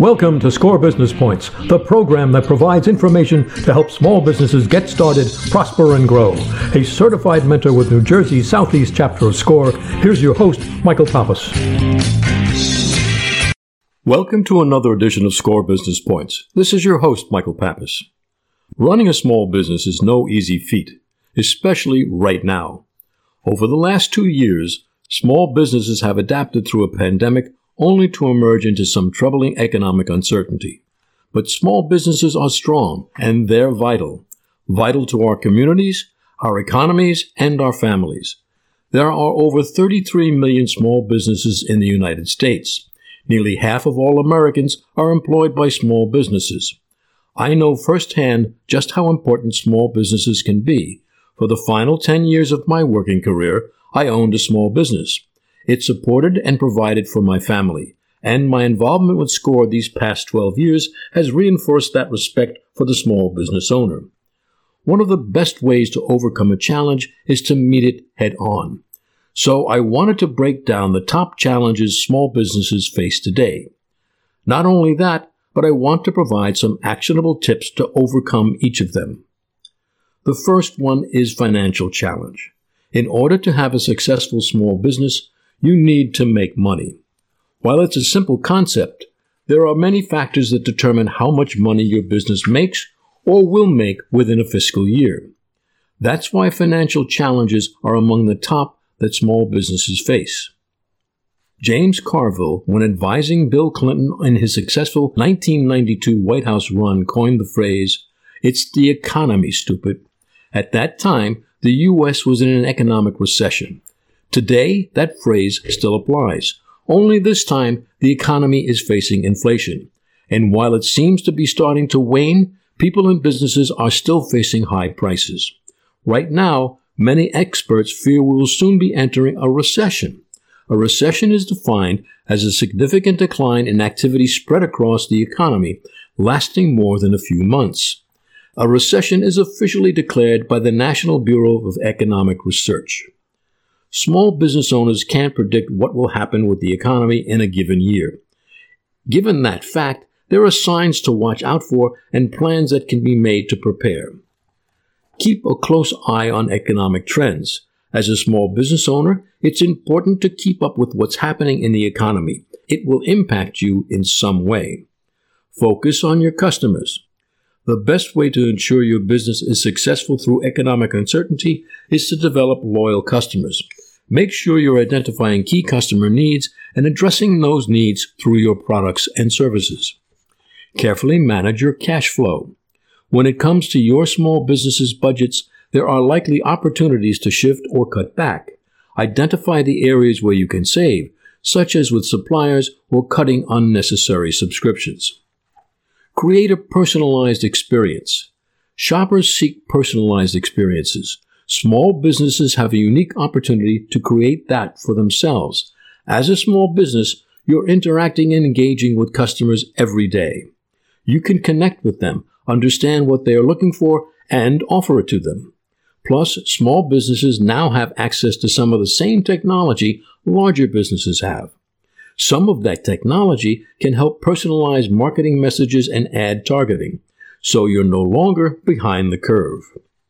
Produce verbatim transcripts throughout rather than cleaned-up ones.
Welcome to SCORE Business Points, the program that provides information to help small businesses get started, prosper, and grow. A certified mentor with New Jersey's Southeast chapter of SCORE, here's your host, Michael Pappas. Welcome to another edition of SCORE Business Points. This is your host, Michael Pappas. Running a small business is no easy feat, especially right now. Over the last two years, small businesses have adapted through a pandemic only to emerge into some troubling economic uncertainty. But small businesses are strong, and they're vital. Vital to our communities, our economies, and our families. There are over thirty-three million small businesses in the United States. Nearly half of all Americans are employed by small businesses. I know firsthand just how important small businesses can be. For the final ten years of my working career, I owned a small business. It supported and provided for my family, and my involvement with SCORE these past twelve years has reinforced that respect for the small business owner. One of the best ways to overcome a challenge is to meet it head on. So I wanted to break down the top challenges small businesses face today. Not only that, but I want to provide some actionable tips to overcome each of them. The first one is financial challenge. In order to have a successful small business, you need to make money. While it's a simple concept, there are many factors that determine how much money your business makes or will make within a fiscal year. That's why financial challenges are among the top that small businesses face. James Carville, when advising Bill Clinton in his successful nineteen ninety-two White House run, coined the phrase, "It's the economy, stupid." At that time, the U S was in an economic recession. Today, that phrase still applies. Only this time, the economy is facing inflation. And while it seems to be starting to wane, people and businesses are still facing high prices. Right now, many experts fear we will soon be entering a recession. A recession is defined as a significant decline in activity spread across the economy, lasting more than a few months. A recession is officially declared by the National Bureau of Economic Research. Small business owners can't predict what will happen with the economy in a given year. Given that fact, there are signs to watch out for and plans that can be made to prepare. Keep a close eye on economic trends. As a small business owner, it's important to keep up with what's happening in the economy. It will impact you in some way. Focus on your customers. The best way to ensure your business is successful through economic uncertainty is to develop loyal customers. Make sure you're identifying key customer needs and addressing those needs through your products and services. Carefully manage your cash flow. When it comes to your small business's budgets, there are likely opportunities to shift or cut back. Identify the areas where you can save, such as with suppliers or cutting unnecessary subscriptions. Create a personalized experience. Shoppers seek personalized experiences. Small businesses have a unique opportunity to create that for themselves. As a small business, you're interacting and engaging with customers every day. You can connect with them, understand what they are looking for, and offer it to them. Plus, small businesses now have access to some of the same technology larger businesses have. Some of that technology can help personalize marketing messages and ad targeting, so you're no longer behind the curve.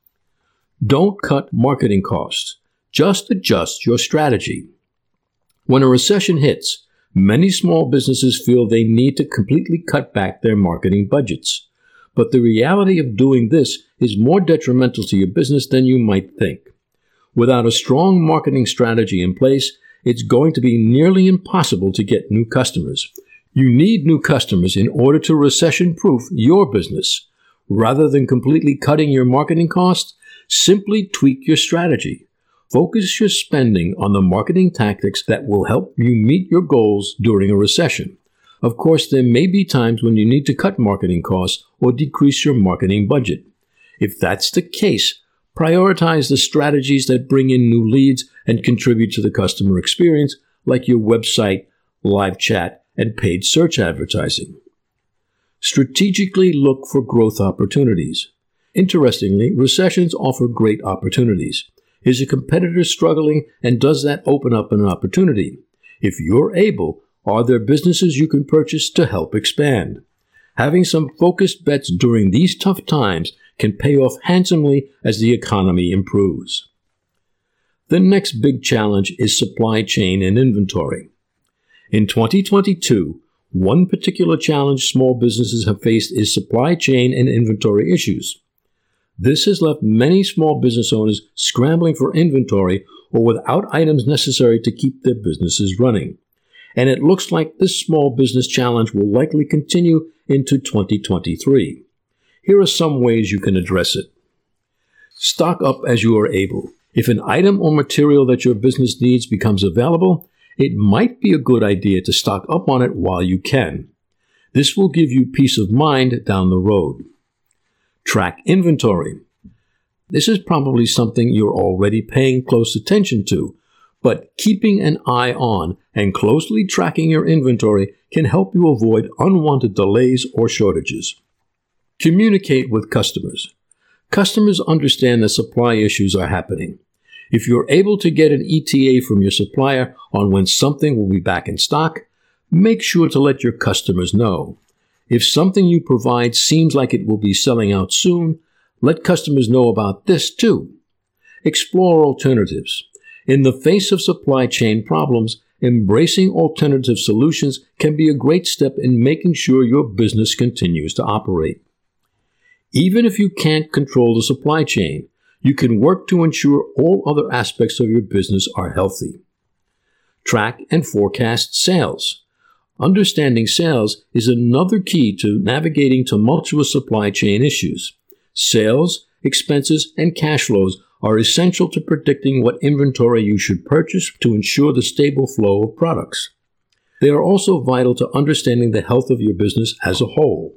Don't cut marketing costs. Just adjust your strategy. When a recession hits, many small businesses feel they need to completely cut back their marketing budgets. But the reality of doing this is more detrimental to your business than you might think. Without a strong marketing strategy in place, it's going to be nearly impossible to get new customers. You need new customers in order to recession-proof your business. Rather than completely cutting your marketing costs, simply tweak your strategy. Focus your spending on the marketing tactics that will help you meet your goals during a recession. Of course, there may be times when you need to cut marketing costs or decrease your marketing budget. If that's the case, prioritize the strategies that bring in new leads and contribute to the customer experience, like your website, live chat, and paid search advertising. Strategically look for growth opportunities. Interestingly, recessions offer great opportunities. Is a competitor struggling, and does that open up an opportunity? If you're able, Are there businesses you can purchase to help expand? Having some focused bets during these tough times can pay off handsomely as the economy improves. The next big challenge is supply chain and inventory. In twenty twenty-two, one particular challenge small businesses have faced is supply chain and inventory issues. This has left many small business owners scrambling for inventory or without items necessary to keep their businesses running. And it looks like this small business challenge will likely continue into twenty twenty-three. Here are some ways you can address it. Stock up as you are able. If an item or material that your business needs becomes available, it might be a good idea to stock up on it while you can. This will give you peace of mind down the road. Track inventory. This is probably something you're already paying close attention to, but keeping an eye on and closely tracking your inventory can help you avoid unwanted delays or shortages. Communicate with customers. Customers understand that supply issues are happening. If you're able to get an E T A from your supplier on when something will be back in stock, make sure to let your customers know. If something you provide seems like it will be selling out soon, let customers know about this too. Explore alternatives. In the face of supply chain problems, embracing alternative solutions can be a great step in making sure your business continues to operate. Even if you can't control the supply chain, you can work to ensure all other aspects of your business are healthy. Track and forecast sales. Understanding sales is another key to navigating tumultuous supply chain issues. Sales, expenses, and cash flows are essential to predicting what inventory you should purchase to ensure the stable flow of products. They are also vital to understanding the health of your business as a whole.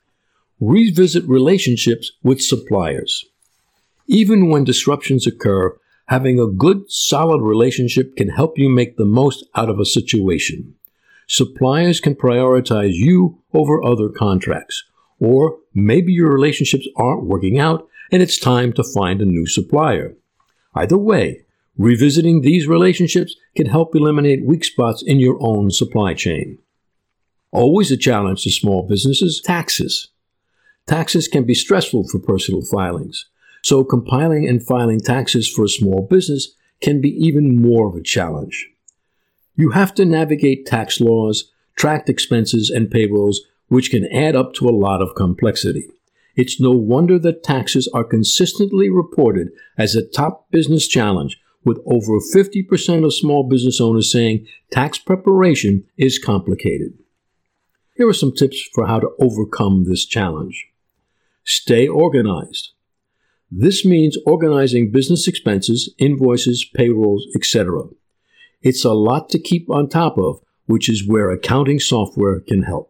Revisit relationships with suppliers. Even when disruptions occur, having a good, solid relationship can help you make the most out of a situation. Suppliers can prioritize you over other contracts, or maybe your relationships aren't working out and it's time to find a new supplier. Either way, revisiting these relationships can help eliminate weak spots in your own supply chain. Always a challenge to small businesses, taxes. Taxes can be stressful for personal filings, so compiling and filing taxes for a small business can be even more of a challenge. You have to navigate tax laws, tracked expenses, and payrolls, which can add up to a lot of complexity. It's no wonder that taxes are consistently reported as a top business challenge, with over fifty percent of small business owners saying tax preparation is complicated. Here are some tips for how to overcome this challenge. Stay organized. This means organizing business expenses, invoices, payrolls, et cetera. It's a lot to keep on top of, which is where accounting software can help.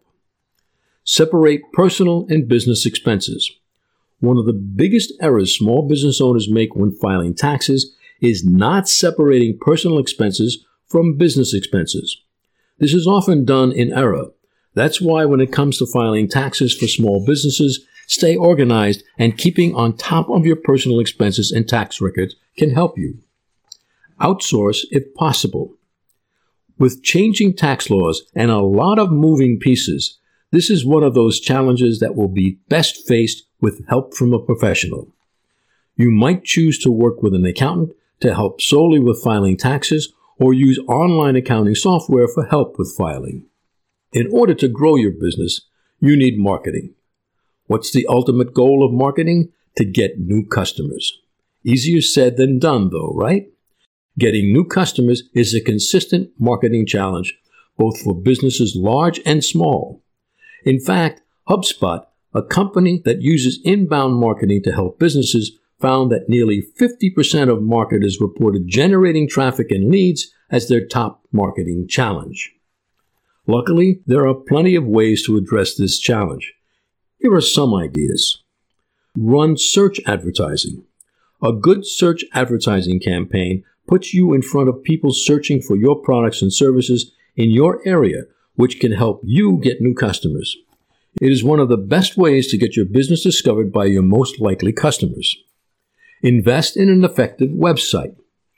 Separate personal and business expenses. One of the biggest errors small business owners make when filing taxes is not separating personal expenses from business expenses. This is often done in error. That's why when it comes to filing taxes for small businesses, stay organized and keeping on top of your personal expenses and tax records can help you. Outsource if possible. With changing tax laws and a lot of moving pieces, this is one of those challenges that will be best faced with help from a professional. You might choose to work with an accountant to help solely with filing taxes or use online accounting software for help with filing. In order to grow your business, you need marketing. What's the ultimate goal of marketing? To get new customers. Easier said than done, though, right? Getting new customers is a consistent marketing challenge, both for businesses large and small. In fact, HubSpot, a company that uses inbound marketing to help businesses, found that nearly fifty percent of marketers reported generating traffic and leads as their top marketing challenge. Luckily, there are plenty of ways to address this challenge. Here are some ideas. Run search advertising. A good search advertising campaign puts you in front of people searching for your products and services in your area, which can help you get new customers. It is one of the best ways to get your business discovered by your most likely customers. Invest in an effective website.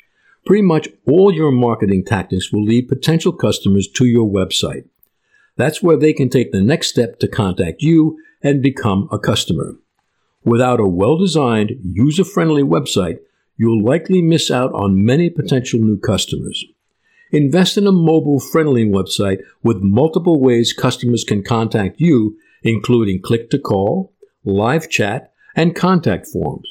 Pretty much all your marketing tactics will lead potential customers to your website. That's where they can take the next step to contact you and become a customer. Without a well-designed, user-friendly website, you'll likely miss out on many potential new customers. Invest in a mobile-friendly website with multiple ways customers can contact you, including click-to-call, live chat, and contact forms.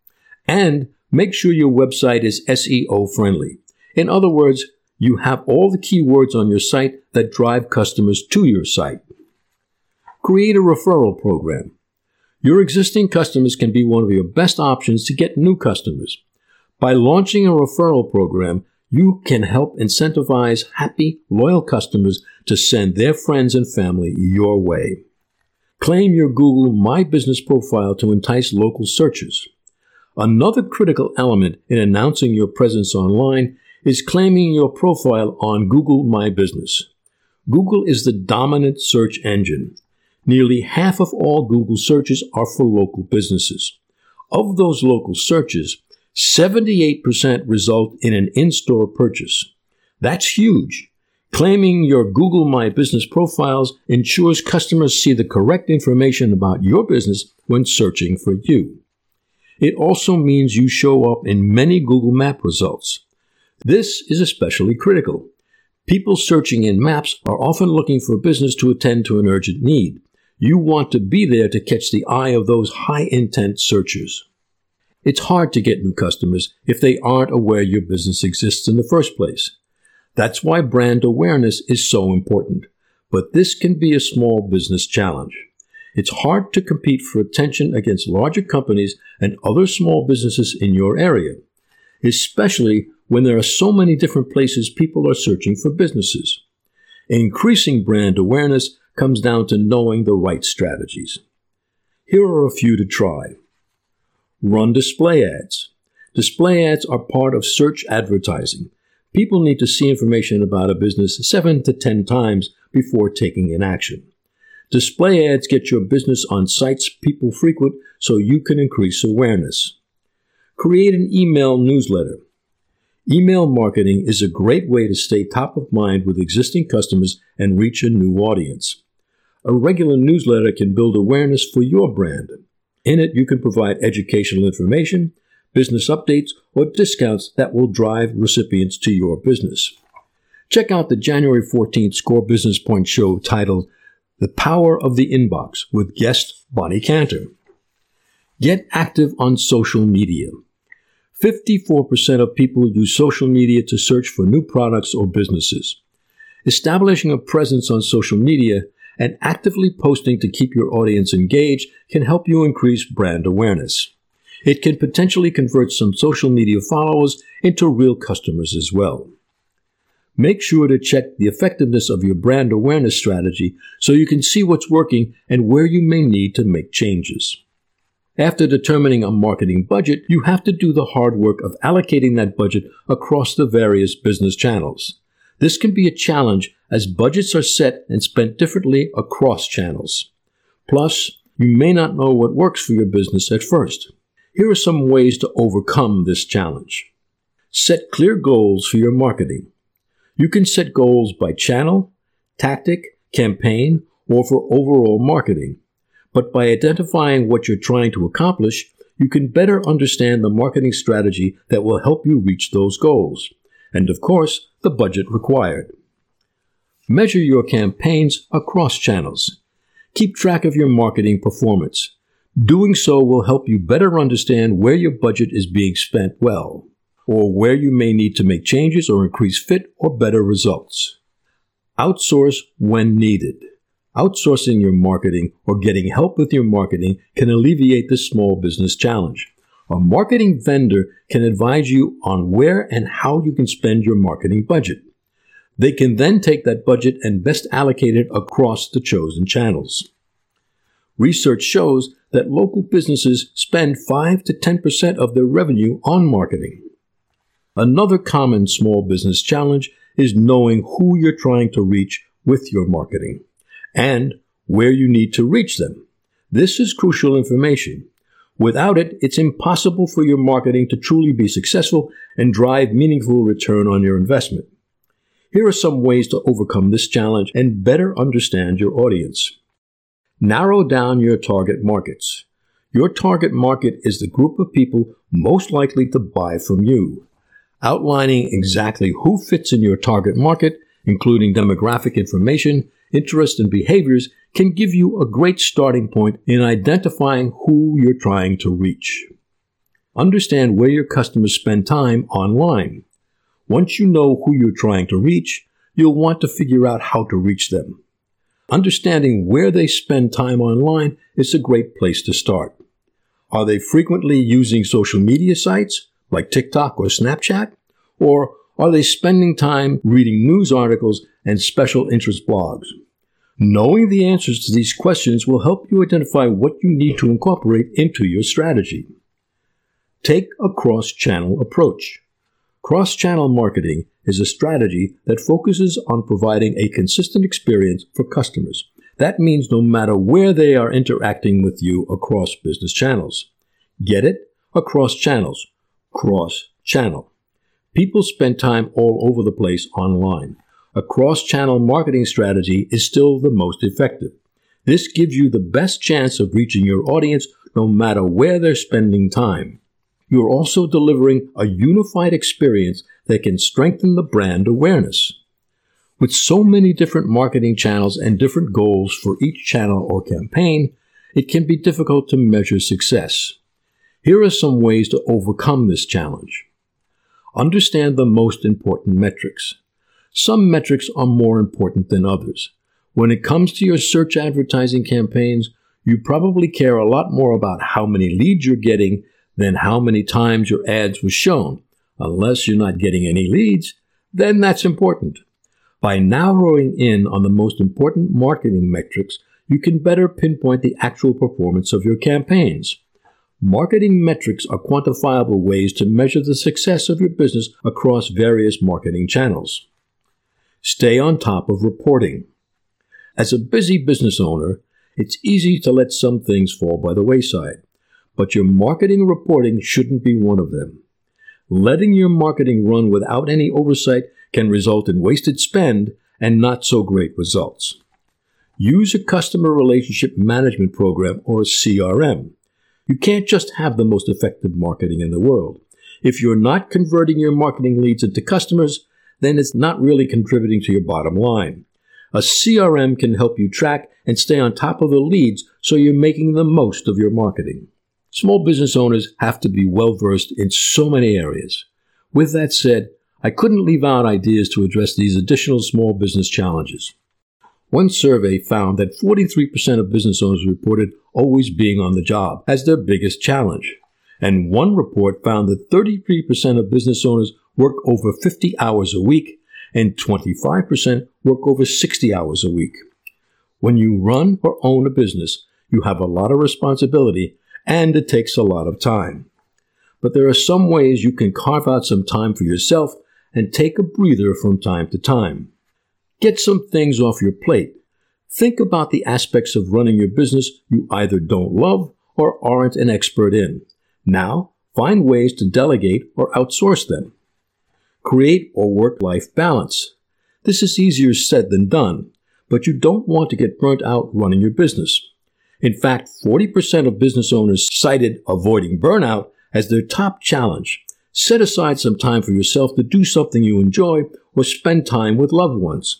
And make sure your website is S E O friendly. In other words, you have all the keywords on your site that drive customers to your site. Create a referral program. Your existing customers can be one of your best options to get new customers. By launching a referral program, you can help incentivize happy, loyal customers to send their friends and family your way. Claim your Google My Business profile to entice local searchers. Another critical element in announcing your presence online is claiming your profile on Google My Business. Google is the dominant search engine. Nearly half of all Google searches are for local businesses. Of those local searches, seventy-eight percent result in an in-store purchase. That's huge. Claiming your Google My Business profiles ensures customers see the correct information about your business when searching for you. It also means you show up in many Google Map results. This is especially critical. People searching in maps are often looking for business to attend to an urgent need. You want to be there to catch the eye of those high-intent searchers. It's hard to get new customers if they aren't aware your business exists in the first place. That's why brand awareness is so important. But this can be a small business challenge. It's hard to compete for attention against larger companies and other small businesses in your area, especially when there are so many different places people are searching for businesses. Increasing brand awareness comes down to knowing the right strategies. Here are a few to try. Run display ads. Display ads are part of search advertising. People need to see information about a business seven to ten times before taking an action. Display ads get your business on sites people frequent so you can increase awareness. Create an email newsletter. Email marketing is a great way to stay top of mind with existing customers and reach a new audience. A regular newsletter can build awareness for your brand. In it, you can provide educational information, business updates, or discounts that will drive recipients to your business. Check out the January fourteenth Score Business Point show titled The Power of the Inbox with guest Bonnie Cantor. Get active on social media. fifty-four percent of people use social media to search for new products or businesses. Establishing a presence on social media and actively posting to keep your audience engaged can help you increase brand awareness. It can potentially convert some social media followers into real customers as well. Make sure to check the effectiveness of your brand awareness strategy so you can see what's working and where you may need to make changes. After determining a marketing budget, you have to do the hard work of allocating that budget across the various business channels. This can be a challenge as budgets are set and spent differently across channels. Plus, you may not know what works for your business at first. Here are some ways to overcome this challenge. Set clear goals for your marketing. You can set goals by channel, tactic, campaign, or for overall marketing. But by identifying what you're trying to accomplish, you can better understand the marketing strategy that will help you reach those goals. And of course, the budget required. Measure your campaigns across channels. Keep track of your marketing performance. Doing so will help you better understand where your budget is being spent well, or where you may need to make changes or increase fit or better results. Outsource when needed. Outsourcing your marketing or getting help with your marketing can alleviate the small business challenge. A marketing vendor can advise you on where and how you can spend your marketing budget. They can then take that budget and best allocate it across the chosen channels. Research shows that local businesses spend five to ten percent of their revenue on marketing. Another common small business challenge is knowing who you're trying to reach with your marketing and where you need to reach them. This is crucial information. Without it, it's impossible for your marketing to truly be successful and drive meaningful return on your investment. Here are some ways to overcome this challenge and better understand your audience. Narrow down your target markets. Your target market is the group of people most likely to buy from you. Outlining exactly who fits in your target market, including demographic information, interests, and behaviors, can give you a great starting point in identifying who you're trying to reach. Understand where your customers spend time online. Once you know who you're trying to reach, you'll want to figure out how to reach them. Understanding where they spend time online is a great place to start. Are they frequently using social media sites like TikTok or Snapchat? Or are they spending time reading news articles and special interest blogs? Knowing the answers to these questions will help you identify what you need to incorporate into your strategy. Take a cross-channel approach. Cross-channel marketing is a strategy that focuses on providing a consistent experience for customers. That means no matter where they are interacting with you across business channels. Get it? Across channels. Cross-channel. People spend time all over the place online. A cross-channel marketing strategy is still the most effective. This gives you the best chance of reaching your audience no matter where they're spending time. You are also delivering a unified experience that can strengthen the brand awareness. With so many different marketing channels and different goals for each channel or campaign, it can be difficult to measure success. Here are some ways to overcome this challenge. Understand the most important metrics. Some metrics are more important than others. When it comes to your search advertising campaigns, you probably care a lot more about how many leads you're getting than how many times your ads were shown. Unless you're not getting any leads, then that's important. By narrowing in on the most important marketing metrics, you can better pinpoint the actual performance of your campaigns. Marketing metrics are quantifiable ways to measure the success of your business across various marketing channels. Stay on top of reporting. As a busy business owner, it's easy to let some things fall by the wayside, but your marketing reporting shouldn't be one of them. Letting your marketing run without any oversight can result in wasted spend and not so great results. Use a customer relationship management program or a C R M. You can't just have the most effective marketing in the world. If you're not converting your marketing leads into customers, then it's not really contributing to your bottom line. A C R M can help you track and stay on top of the leads so you're making the most of your marketing. Small business owners have to be well-versed in so many areas. With that said, I couldn't leave out ideas to address these additional small business challenges. One survey found that forty-three percent of business owners reported always being on the job as their biggest challenge. And one report found that thirty-three percent of business owners work over fifty hours a week and twenty-five percent work over sixty hours a week. When you run or own a business, you have a lot of responsibility and it takes a lot of time. But there are some ways you can carve out some time for yourself and take a breather from time to time. Get some things off your plate. Think about the aspects of running your business you either don't love or aren't an expert in. Now, find ways to delegate or outsource them. Create a work-life balance. This is easier said than done, but you don't want to get burnt out running your business. In fact, forty percent of business owners cited avoiding burnout as their top challenge. Set aside some time for yourself to do something you enjoy or spend time with loved ones.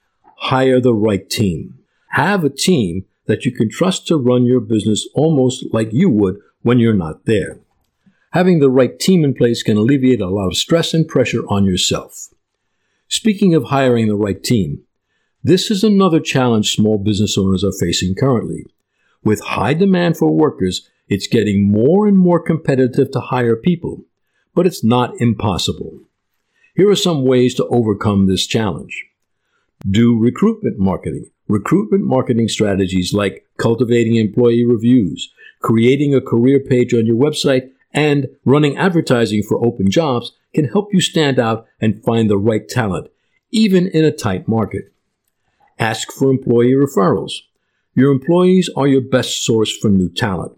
Hire the right team. Have a team that you can trust to run your business almost like you would when you're not there. Having the right team in place can alleviate a lot of stress and pressure on yourself. Speaking of hiring the right team, this is another challenge small business owners are facing currently. With high demand for workers, it's getting more and more competitive to hire people, but it's not impossible. Here are some ways to overcome this challenge. Do recruitment marketing. Recruitment marketing strategies like cultivating employee reviews, creating a career page on your website, and running advertising for open jobs can help you stand out and find the right talent, even in a tight market. Ask for employee referrals. Your employees are your best source for new talent.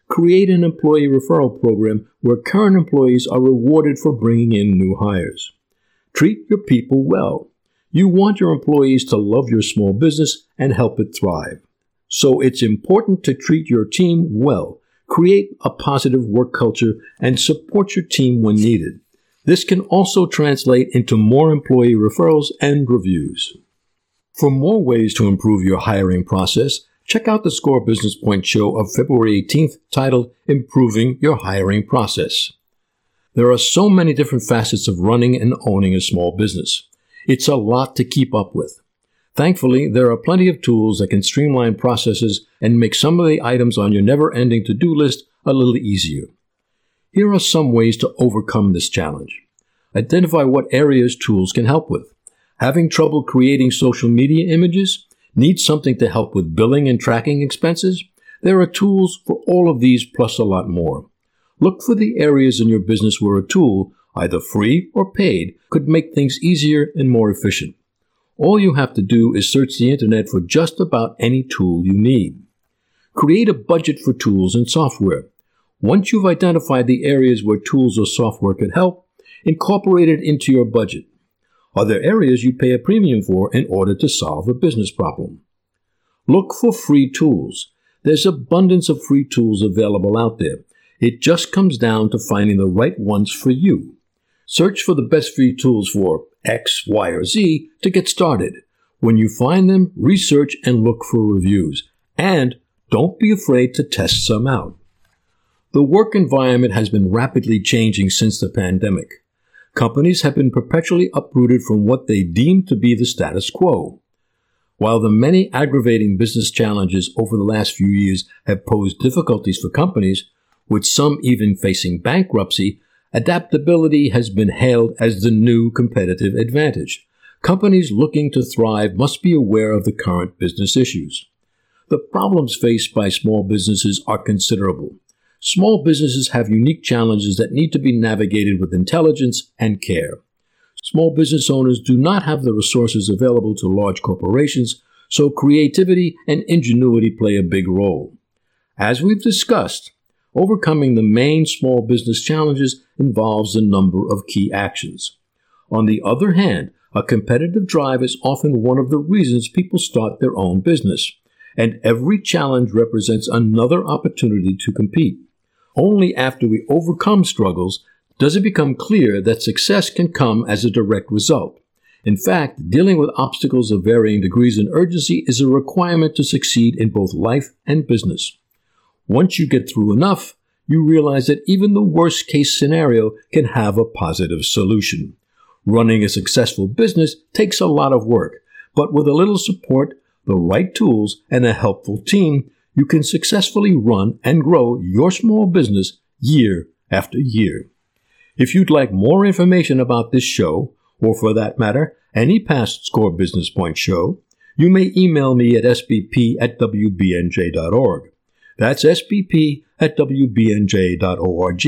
Create an employee referral program where current employees are rewarded for bringing in new hires. Treat your people well. You want your employees to love your small business and help it thrive. So it's important to treat your team well, create a positive work culture, and support your team when needed. This can also translate into more employee referrals and reviews. For more ways to improve your hiring process, check out the SCORE Business Point show of February eighteenth titled Improving Your Hiring Process. There are so many different facets of running and owning a small business. It's a lot to keep up with. Thankfully, there are plenty of tools that can streamline processes and make some of the items on your never-ending to-do list a little easier. Here are some ways to overcome this challenge. Identify what areas tools can help with. Having trouble creating social media images? Need something to help with billing and tracking expenses? There are tools for all of these plus a lot more. Look for the areas in your business where a tool, either free or paid, could make things easier and more efficient. All you have to do is search the internet for just about any tool you need. Create a budget for tools and software. Once you've identified the areas where tools or software could help, incorporate it into your budget. Are there areas you'd pay a premium for in order to solve a business problem? Look for free tools. There's abundance of free tools available out there. It just comes down to finding the right ones for you. Search for the best free tools for X, Y, or Z to get started. When you find them, research and look for reviews. And don't be afraid to test some out. The work environment has been rapidly changing since the pandemic. Companies have been perpetually uprooted from what they deem to be the status quo. While the many aggravating business challenges over the last few years have posed difficulties for companies, with some even facing bankruptcy, adaptability has been hailed as the new competitive advantage. Companies looking to thrive must be aware of the current business issues. The problems faced by small businesses are considerable. Small businesses have unique challenges that need to be navigated with intelligence and care. Small business owners do not have the resources available to large corporations, so creativity and ingenuity play a big role. As we've discussed, overcoming the main small business challenges involves a number of key actions. On the other hand, a competitive drive is often one of the reasons people start their own business, and every challenge represents another opportunity to compete. Only after we overcome struggles does it become clear that success can come as a direct result. In fact, dealing with obstacles of varying degrees in urgency is a requirement to succeed in both life and business. Once you get through enough, you realize that even the worst-case scenario can have a positive solution. Running a successful business takes a lot of work, but with a little support, the right tools, and a helpful team, you can successfully run and grow your small business year after year. If you'd like more information about this show, or for that matter, any past SCORE Business Point show, you may email me at s b p at w b n j dot org. That's s b p at w b n j dot org.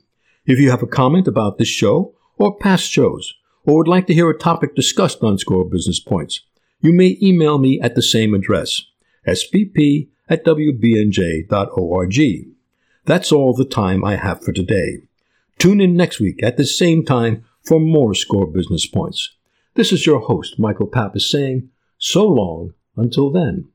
If you have a comment about this show or past shows, or would like to hear a topic discussed on SCORE Business Points, you may email me at the same address, s b p at w b n j dot org. That's all the time I have for today. Tune in next week at the same time for more SCORE Business Points. This is your host, Michael Pappas, saying, so long until then.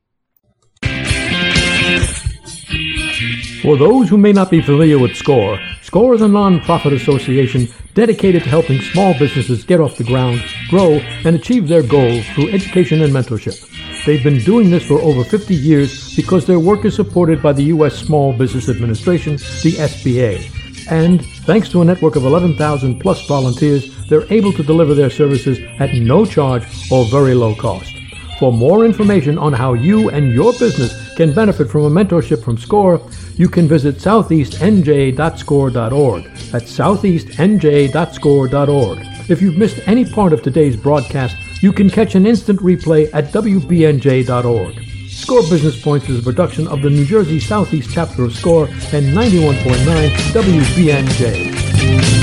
For those who may not be familiar with SCORE, SCORE is a non-profit association dedicated to helping small businesses get off the ground, grow, and achieve their goals through education and mentorship. They've been doing this for over fifty years because their work is supported by the U S Small Business Administration, the S B A. And thanks to a network of eleven thousand plus volunteers, they're able to deliver their services at no charge or very low cost. For more information on how you and your business can benefit from a mentorship from SCORE, you can visit southeast n j dot score dot org. That's southeast n j dot score dot org. If you've missed any part of today's broadcast, you can catch an instant replay at w b n j dot org. SCORE Business Points is a production of the New Jersey Southeast chapter of SCORE and ninety-one point nine W B N J.